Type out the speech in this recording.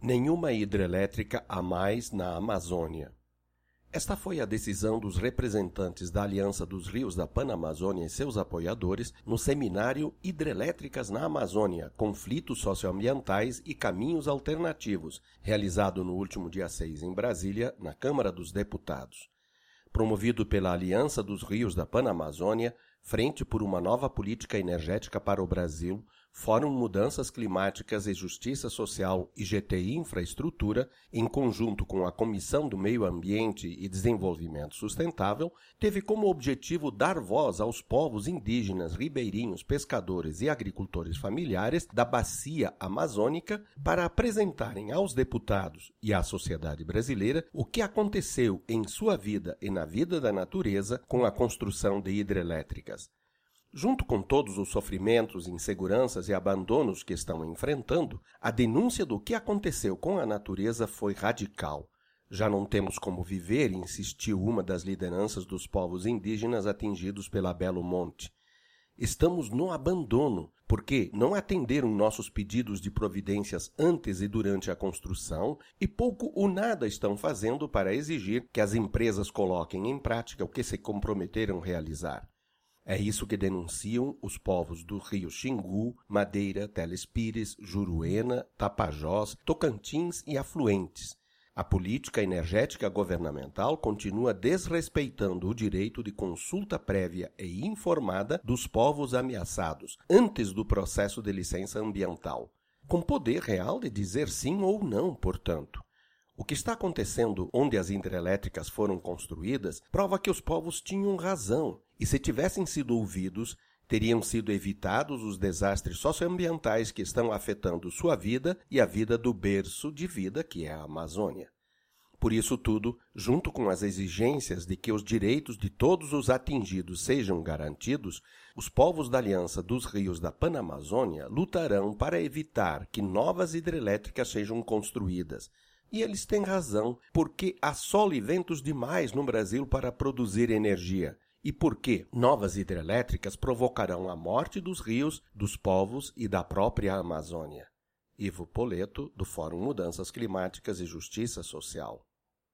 Nenhuma hidrelétrica a mais na Amazônia. Esta foi a decisão dos representantes da Aliança dos Rios da Panamazônia e seus apoiadores no seminário Hidrelétricas na Amazônia, Conflitos Socioambientais e Caminhos Alternativos, realizado no último dia 6 em Brasília, na Câmara dos Deputados. Promovido pela Aliança dos Rios da Panamazônia, Frente por uma Nova Política Energética para o Brasil, Fórum Mudanças Climáticas e Justiça Social e GTI Infraestrutura, em conjunto com a Comissão do Meio Ambiente e Desenvolvimento Sustentável, teve como objetivo dar voz aos povos indígenas, ribeirinhos, pescadores e agricultores familiares da Bacia Amazônica para apresentarem aos deputados e à sociedade brasileira o que aconteceu em sua vida e na vida da natureza com a construção de hidrelétricas. Junto com todos os sofrimentos, inseguranças e abandonos que estão enfrentando, a denúncia do que aconteceu com a natureza foi radical. Já não temos como viver, insistiu uma das lideranças dos povos indígenas atingidos pela Belo Monte. Estamos no abandono, porque não atenderam nossos pedidos de providências antes e durante a construção e pouco ou nada estão fazendo para exigir que as empresas coloquem em prática o que se comprometeram a realizar. É isso que denunciam os povos do Rio Xingu, Madeira, Telespires, Juruena, Tapajós, Tocantins e afluentes. A política energética governamental continua desrespeitando o direito de consulta prévia e informada dos povos ameaçados antes do processo de licença ambiental, com poder real de dizer sim ou não, portanto. O que está acontecendo onde as hidrelétricas foram construídas prova que os povos tinham razão e, se tivessem sido ouvidos, teriam sido evitados os desastres socioambientais que estão afetando sua vida e a vida do berço de vida que é a Amazônia. Por isso tudo, junto com as exigências de que os direitos de todos os atingidos sejam garantidos, os povos da Aliança dos Rios da Panamazônia lutarão para evitar que novas hidrelétricas sejam construídas. E eles têm razão, porque há sol e ventos demais no Brasil para produzir energia, e porque novas hidrelétricas provocarão a morte dos rios, dos povos e da própria Amazônia. Ivo Poleto, do Fórum Mudanças Climáticas e Justiça Social.